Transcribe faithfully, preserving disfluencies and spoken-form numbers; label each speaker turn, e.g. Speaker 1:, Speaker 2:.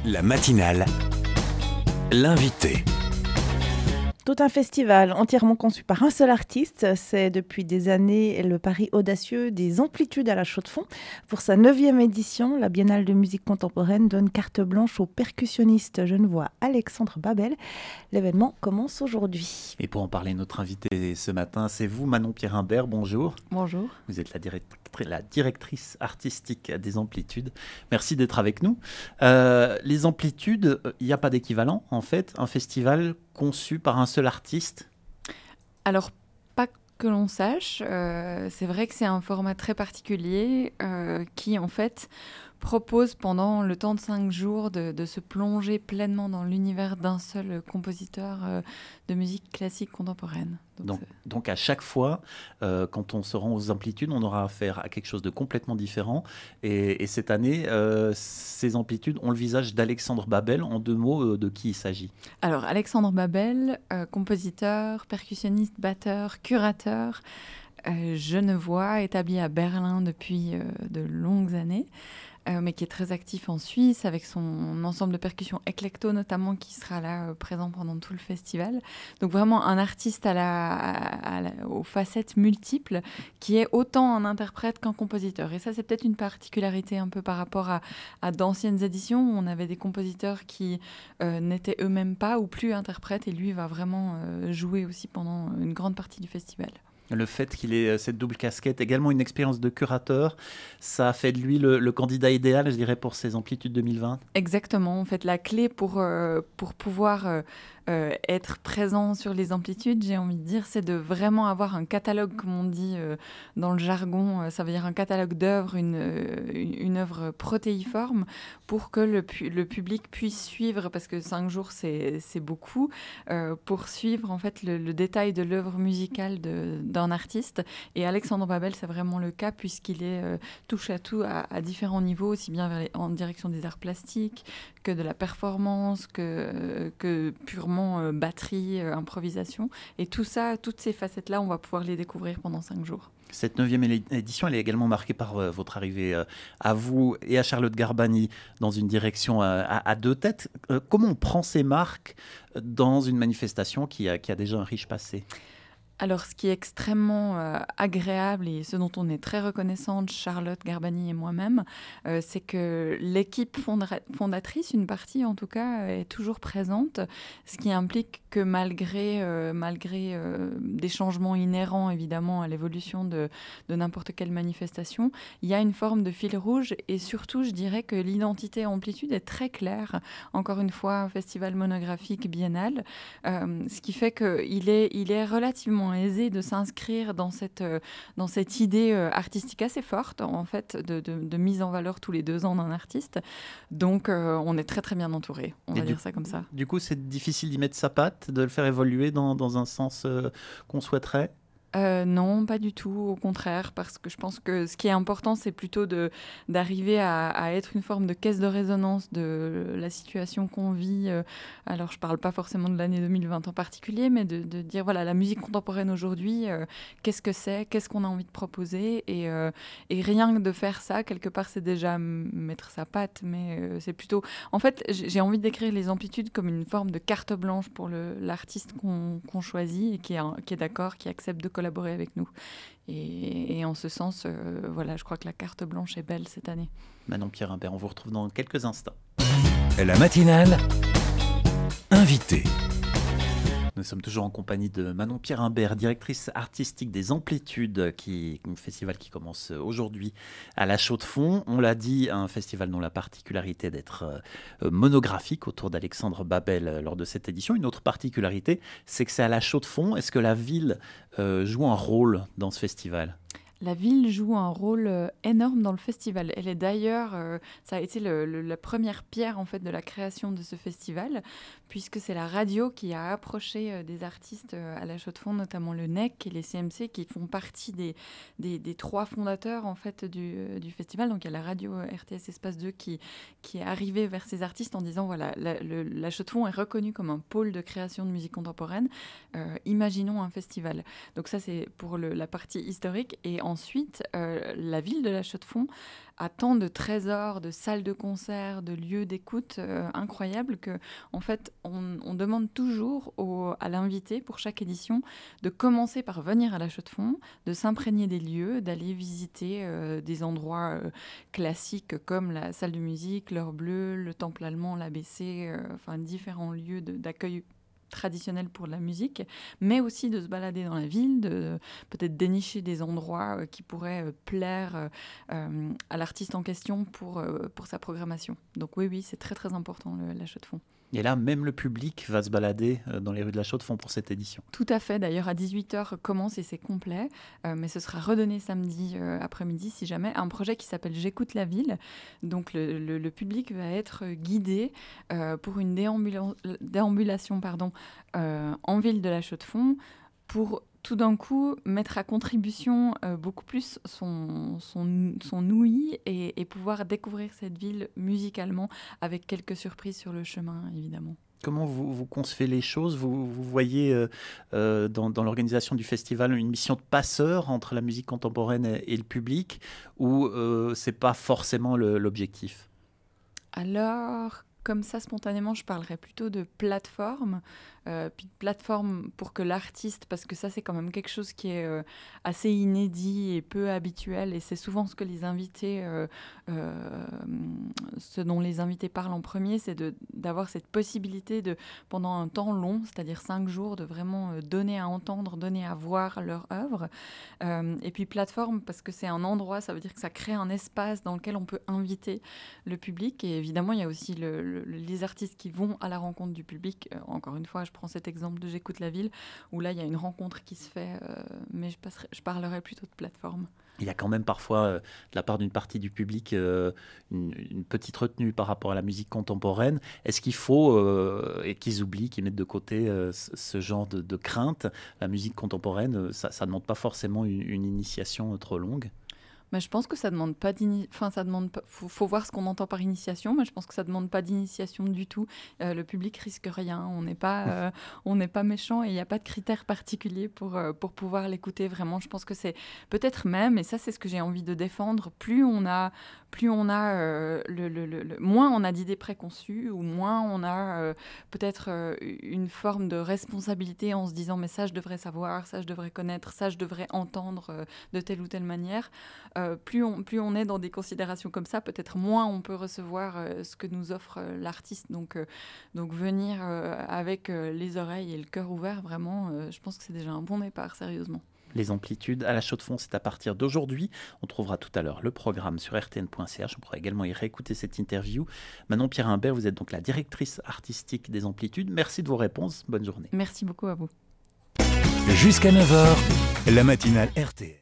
Speaker 1: La matinale, l'invité.
Speaker 2: Tout un festival entièrement conçu par un seul artiste. C'est depuis des années le pari audacieux des Amplitudes à la Chaux-de-Fonds. Pour sa neuvième édition, la Biennale de musique contemporaine donne carte blanche au percussionniste genevois Alexandre Babel. L'événement commence aujourd'hui.
Speaker 3: Et pour en parler, notre invité ce matin, c'est vous, Manon Pierre-Imbert. Bonjour.
Speaker 2: Bonjour.
Speaker 3: Vous êtes la, direct- la directrice artistique des Amplitudes. Merci d'être avec nous. Euh, les Amplitudes, il n'y a pas d'équivalent, en fait. Un festival conçu par un seul artiste.
Speaker 4: Alors, pas que l'on sache. Euh, c'est vrai que c'est un format très particulier euh, qui, en fait, propose pendant le temps de cinq jours de, de se plonger pleinement dans l'univers d'un seul compositeur euh, de musique classique contemporaine.
Speaker 3: Donc, donc, donc à chaque fois, euh, quand on se rend aux Amplitudes, on aura affaire à quelque chose de complètement différent. Et, et cette année, euh, ces Amplitudes ont le visage d'Alexandre Babel. En deux mots, euh, de qui il s'agit?
Speaker 4: Alors, Alexandre Babel, euh, compositeur, percussionniste, batteur, curateur, euh, genevois, établi à Berlin depuis euh, de longues années. Euh, mais qui est très actif en Suisse, avec son ensemble de percussions éclecto notamment, qui sera là euh, présent pendant tout le festival. Donc vraiment un artiste à la, à la, aux facettes multiples, qui est autant un interprète qu'un compositeur. Et ça, c'est peut-être une particularité un peu par rapport à, à d'anciennes éditions, où on avait des compositeurs qui euh, n'étaient eux-mêmes pas ou plus interprètes, et lui va vraiment euh, jouer aussi pendant une grande partie du festival.
Speaker 3: Le fait qu'il ait cette double casquette, également une expérience de curateur, ça a fait de lui le, le candidat idéal, je dirais, pour ces Amplitudes deux mille vingt.
Speaker 4: Exactement. En fait, la clé pour, euh, pour pouvoir euh, euh, être présent sur les Amplitudes, j'ai envie de dire, c'est de vraiment avoir un catalogue, comme on dit euh, dans le jargon. Euh, ça veut dire un catalogue d'œuvres, une, une, une œuvre protéiforme, pour que le, pu- le public puisse suivre, parce que cinq jours, c'est, c'est beaucoup, euh, pour suivre en fait le, le détail de l'œuvre musicale de, d'un artiste. Et Alexandre Babel, c'est vraiment le cas, puisqu'il est euh, touche à tout à, à différents niveaux, aussi bien vers les, en direction des arts plastiques que de la performance, que, euh, que purement euh, batterie, euh, improvisation. Et tout ça, toutes ces facettes-là, on va pouvoir les découvrir pendant cinq jours.
Speaker 3: Cette neuvième édition, elle est également marquée par euh, votre arrivée euh, à vous et à Charlotte Garbani dans une direction euh, à, à deux têtes. Euh, comment on prend ces marques dans une manifestation qui a, qui a déjà un riche passé ?
Speaker 4: Alors, ce qui est extrêmement euh, agréable et ce dont on est très reconnaissante, Charlotte Garbani et moi-même, euh, c'est que l'équipe fonda- fondatrice, une partie en tout cas, est toujours présente, ce qui implique que malgré, euh, malgré euh, des changements inhérents évidemment à l'évolution de, de n'importe quelle manifestation, il y a une forme de fil rouge et surtout, je dirais que l'identité Amplitude est très claire. Encore une fois, un festival monographique biennal, euh, ce qui fait qu'il est, il est relativement aisé de s'inscrire dans cette, euh, dans cette idée euh, artistique assez forte, en fait, de, de, de mise en valeur tous les deux ans d'un artiste. Donc, euh, on est très, très bien entouré, on
Speaker 3: Et
Speaker 4: va
Speaker 3: du,
Speaker 4: dire ça comme ça.
Speaker 3: Du coup, c'est difficile d'y mettre sa patte, de le faire évoluer dans, dans un sens euh, qu'on souhaiterait ?
Speaker 4: Euh, non, pas du tout, au contraire, parce que je pense que ce qui est important, c'est plutôt de, d'arriver à, à être une forme de caisse de résonance de la situation qu'on vit. Euh, alors, je ne parle pas forcément de l'année deux mille vingt en particulier, mais de, de dire, voilà, la musique contemporaine aujourd'hui, euh, qu'est-ce que c'est, qu'est-ce qu'on a envie de proposer, et, euh, et rien que de faire ça, quelque part, c'est déjà m- mettre sa patte, mais euh, c'est plutôt... En fait, j'ai, j'ai envie de décrire les Amplitudes comme une forme de carte blanche pour le, l'artiste qu'on, qu'on choisit et qui est, un, qui est d'accord, qui accepte de collaborer collaborer avec nous. Et, et en ce sens, euh, voilà, je crois que la carte blanche est belle cette année.
Speaker 3: Manon Pierre-Imbert, on vous retrouve dans quelques instants.
Speaker 1: La matinale, invité.
Speaker 3: Nous sommes toujours en compagnie de Manon Pierre-Imbert, directrice artistique des Amplitudes, qui un festival qui commence aujourd'hui à la Chaux-de-Fonds. On l'a dit, un festival dont la particularité d'être euh, monographique autour d'Alexandre Babel lors de cette édition. Une autre particularité, c'est que c'est à la Chaux-de-Fonds. Est-ce que la ville euh, joue un rôle dans ce festival ?
Speaker 4: La ville joue un rôle euh, énorme dans le festival. Elle est d'ailleurs, euh, ça a été le, le, la première pierre en fait de la création de ce festival, puisque c'est la radio qui a approché euh, des artistes euh, à la Chaux-de-Fonds, notamment le N E C et les C M C, qui font partie des, des, des trois fondateurs en fait du, euh, du festival. Donc il y a la radio euh, R T S Espace deux qui, qui est arrivée vers ces artistes en disant voilà, la, le, la Chaux-de-Fonds est reconnue comme un pôle de création de musique contemporaine. Euh, imaginons un festival. Donc ça c'est pour le, la partie historique. Et en ensuite, euh, la ville de La Chaux-de-Fonds a tant de trésors, de salles de concert, de lieux d'écoute euh, incroyables que, en fait, on, on demande toujours au, à l'invité pour chaque édition de commencer par venir à La Chaux-de-Fonds, de s'imprégner des lieux, d'aller visiter euh, des endroits euh, classiques comme la salle de musique, l'Heure Bleue, le Temple Allemand, l'A B C, euh, enfin différents lieux de, d'accueil traditionnel pour la musique, mais aussi de se balader dans la ville, de, de peut-être dénicher des endroits euh, qui pourraient euh, plaire euh, à l'artiste en question pour, euh, pour sa programmation. Donc oui, oui, c'est très très important le, la Chaux-de-Fonds.
Speaker 3: Et là, même le public va se balader dans les rues de La Chaux-de-Fonds pour cette édition.
Speaker 4: Tout à fait. D'ailleurs, à dix-huit heures commence et c'est complet. Euh, mais ce sera redonné samedi euh, après-midi, si jamais. Un projet qui s'appelle J'écoute la ville. Donc, le, le, le public va être guidé euh, pour une déambula- déambulation pardon, euh, en ville de La Chaux-de-Fonds pour tout d'un coup mettre à contribution euh, beaucoup plus son, son, son ouïe et, et pouvoir découvrir cette ville musicalement avec quelques surprises sur le chemin, évidemment.
Speaker 3: Comment vous, vous concevez les choses ? Vous, vous voyez euh, euh, dans, dans l'organisation du festival une mission de passeur entre la musique contemporaine et, et le public, ou euh, ce n'est pas forcément le, l'objectif ?
Speaker 4: Alors, comme ça, spontanément, je parlerais plutôt de plateforme. Euh, puis de plateforme pour que l'artiste, parce que ça, c'est quand même quelque chose qui est euh, assez inédit et peu habituel. Et c'est souvent ce que les invités, euh, euh, ce dont les invités parlent en premier, c'est de, d'avoir cette possibilité de, pendant un temps long, c'est-à-dire cinq jours, de vraiment euh, donner à entendre, donner à voir leur œuvre. Euh, et puis plateforme, parce que c'est un endroit, ça veut dire que ça crée un espace dans lequel on peut inviter le public. Et évidemment, il y a aussi le, le, les artistes qui vont à la rencontre du public. Euh, encore une fois, je prends cet exemple de J'écoute la ville, où là, il y a une rencontre qui se fait, euh, mais je, passerai, je parlerai plutôt de plateforme.
Speaker 3: Il y a quand même parfois, euh, de la part d'une partie du public, euh, une, une petite retenue par rapport à la musique contemporaine. Est-ce qu'il faut, euh, et qu'ils oublient, qu'ils mettent de côté euh, ce, ce genre de, de crainte ? La musique contemporaine, ça ne demande pas forcément une, une initiation trop longue.
Speaker 4: Mais je pense que ça demande pas d'ini... enfin, ça demande pas... faut, faut voir ce qu'on entend par initiation, mais je pense que ça demande pas d'initiation du tout. Euh, le public risque rien. On n'est pas, euh, on n'est pas méchant et il n'y a pas de critères particuliers pour, euh, pour pouvoir l'écouter. Vraiment, je pense que c'est peut-être même, et ça c'est ce que j'ai envie de défendre, plus on a, plus on a euh, le, le, le, le, moins on a d'idées préconçues, ou moins on a euh, peut-être euh, une forme de responsabilité en se disant mais ça je devrais savoir, ça je devrais connaître, ça je devrais entendre euh, de telle ou telle manière. Euh, Euh, plus, on, plus on est dans des considérations comme ça, peut-être moins on peut recevoir euh, ce que nous offre euh, l'artiste. Donc, euh, donc venir euh, avec euh, les oreilles et le cœur ouvert, vraiment, euh, je pense que c'est déjà un bon départ, sérieusement.
Speaker 3: Les amplitudes à La Chaux-de-Fonds, c'est à partir d'aujourd'hui. On trouvera tout à l'heure le programme sur r t n point c h. On pourra également y réécouter cette interview. Manon Pierre-Imbert, vous êtes donc la directrice artistique des Amplitudes. Merci de vos réponses. Bonne journée.
Speaker 4: Merci beaucoup à vous.
Speaker 1: Jusqu'à neuf heures, la matinale R T N.